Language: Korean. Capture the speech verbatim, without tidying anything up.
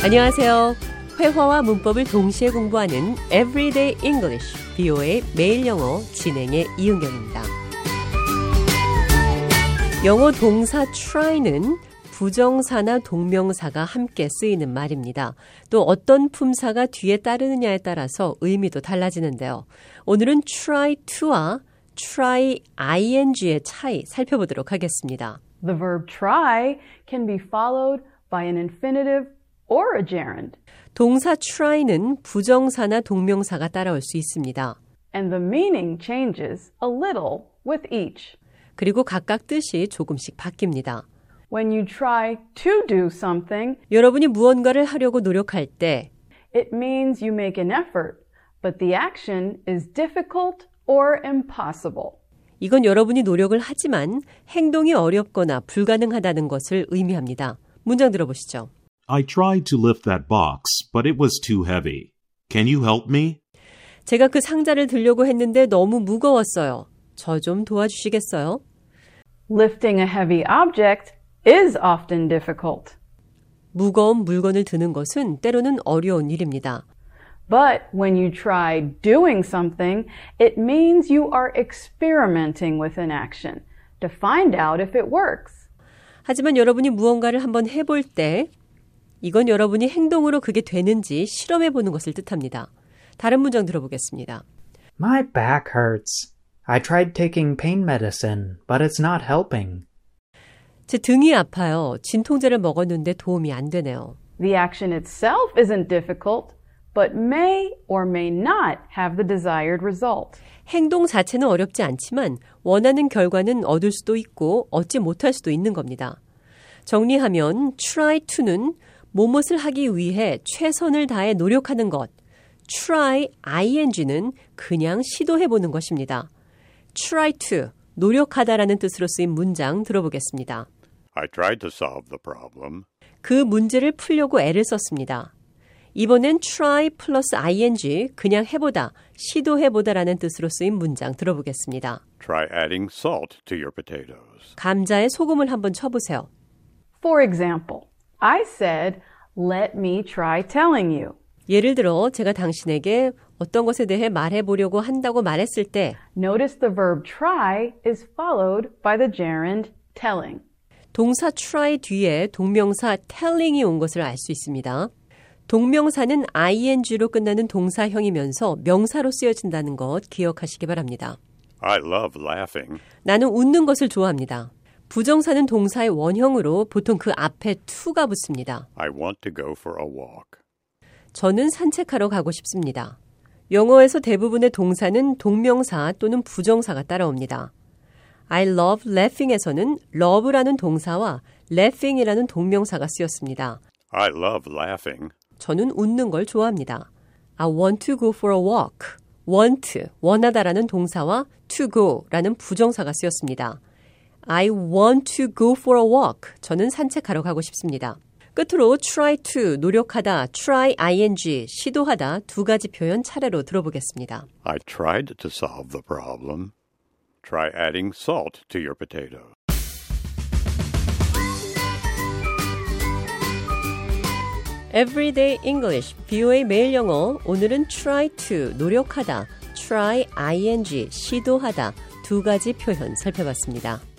안녕하세요. 회화와 문법을 동시에 공부하는 Everyday English, 비오에이 매일 영어 진행의 이은경입니다. 영어 동사 try는 부정사나 동명사가 함께 쓰이는 말입니다. 또 어떤 품사가 뒤에 따르느냐에 따라서 의미도 달라지는데요. 오늘은 try to와 try ing의 차이 살펴보도록 하겠습니다. The verb try can be followed by an infinitive or a gerund. 동사 try는 부정사나 동명사가 따라올 수 있습니다. And the meaning changes a little with each. 그리고 각각 뜻이 조금씩 바뀝니다. When you try to do something, 여러분이 무언가를 하려고 노력할 때 it means you make an effort, but the action is difficult or impossible. 이건 여러분이 노력을 하지만 행동이 어렵거나 불가능하다는 것을 의미합니다. 문장 들어보시죠. I tried to lift that box, but it was too heavy. Can you help me? 제가 그 상자를 들려고 했는데 너무 무거웠어요. 저 좀 도와주시겠어요? Lifting a heavy object is often difficult. 무거운 물건을 드는 것은 때로는 어려운 일입니다. But when you try doing something, it means you are experimenting with an action to find out if it works. 하지만 여러분이 무언가를 한번 해볼 때 이건 여러분이 행동으로 그게 되는지 실험해보는 것을 뜻합니다. 다른 문장 들어보겠습니다. My back hurts. I tried taking pain medicine, but it's not helping. 제 등이 아파요. 진통제를 먹었는데 도움이 안 되네요. The action itself isn't difficult, but may or may not have the desired result. 행동 자체는 어렵지 않지만 원하는 결과는 얻을 수도 있고 얻지 못할 수도 있는 겁니다. 정리하면 try to는 무엇을 하기 위해 최선을 다해 노력하는 것, try ing는 그냥 시도해보는 것입니다. try to, 노력하다라는 뜻으로 쓰인 문장 들어보겠습니다. I tried to solve the problem. 그 문제를 풀려고 애를 썼습니다. 이번엔 try 플러스 ing, 그냥 해보다, 시도해보다라는 뜻으로 쓰인 문장 들어보겠습니다. Try adding salt to your potatoes. 감자에 소금을 한번 쳐보세요. For example, I said, let me try telling you. 예를 들어 제가 당신에게 어떤 것에 대해 말해보려고 한다고 말했을 때 Notice the verb try is followed by the gerund telling. 동사 try 뒤에 동명사 telling이 온 것을 알 수 있습니다. 동명사는 ing로 끝나는 동사형이면서 명사로 쓰여진다는 것 기억하시기 바랍니다. I love laughing. 나는 웃는 것을 좋아합니다. 부정사는 동사의 원형으로 보통 그 앞에 to가 붙습니다. I want to go for a walk. 저는 산책하러 가고 싶습니다. 영어에서 대부분의 동사는 동명사 또는 부정사가 따라옵니다. I love laughing에서는 love라는 동사와 laughing이라는 동명사가 쓰였습니다. I love laughing. 저는 웃는 걸 좋아합니다. I want to go for a walk. want, 원하다라는 동사와 to go라는 부정사가 쓰였습니다. I want to go for a walk. 저는 산책하러 가고 싶습니다. 끝으로 try to, 노력하다, try ing, 시도하다 두 가지 표현 차례로 들어보겠습니다. I tried to solve the problem. Try adding salt to your potatoes. Everyday English, 비오에이 매일 영어. 오늘은 try to, 노력하다, try ing, 시도하다 두 가지 표현 살펴봤습니다.